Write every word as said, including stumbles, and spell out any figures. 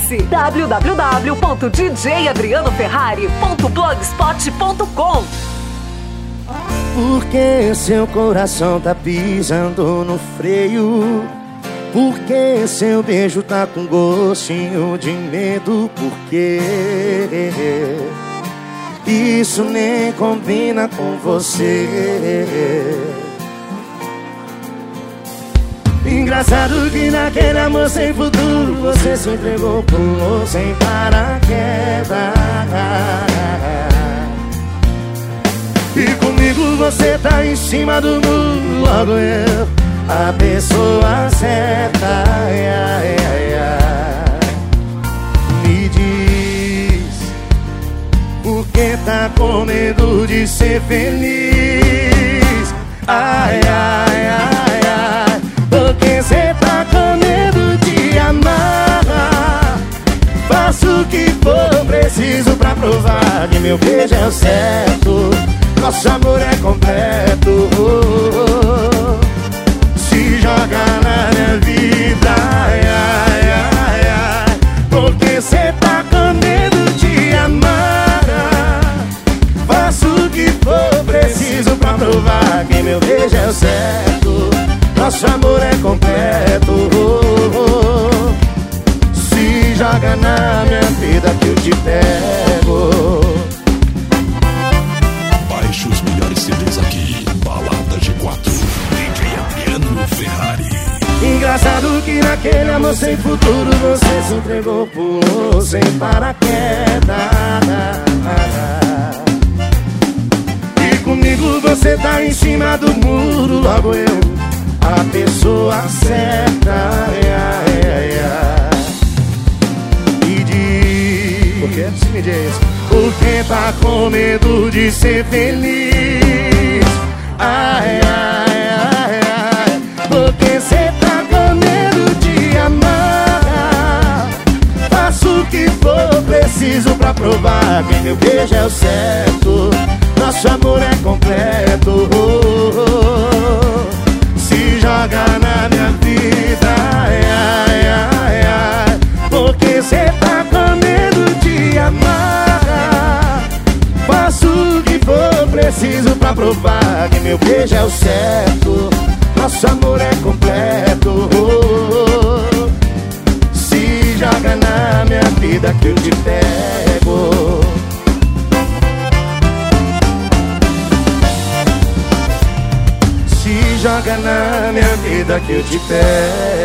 Acesse w w w ponto d j adriano ferrari ponto blogspot ponto com. Por que seu coração tá pisando no freio? Por que seu beijo tá com gostinho de medo? Por quê? Isso nem combina com você. Engraçado que naquele amor sem futuro você se entregou, pulou sem paraquedas. E comigo você tá em cima do muro, logo eu, a pessoa certa. Ai, ai, ai, ai. Me diz, por que tá com medo de ser feliz? Ai, ai, ai, ai. Por que cê tá com medo de amar? Faço o que for preciso pra provar que meu beijo é o certo, nosso amor é completo. Se joga na minha vida, ai, ai, ai, ai. Porque cê tá com medo de amar? Faço o que for preciso pra provar que meu beijo é o certo, nosso amor é completo. Se joga na minha vida que eu te pego. Baixe os melhores C Ds aqui, Balada G quatro, D J Adriano Ferrari. Engraçado que naquele amor sem futuro você se entregou, pulou sem paraquedas. E comigo você tá em cima do muro, logo eu, a pessoa certa. Ai, ai, ai, ai. Me diz, por que se me diz, por que tá com medo de ser feliz? Ai, ai, ai, ai. Por que cê tá com medo de amar? Faço o que for preciso pra provar que meu beijo é o certo, nosso amor é completo. Se joga na minha vida, ai, ai, ai, ai. Porque cê tá com medo de amar? Faço o que for preciso pra provar que meu beijo é o certo, nosso amor é completo. Se joga na minha vida que eu te pego. Se joga na minha vida que eu te pego.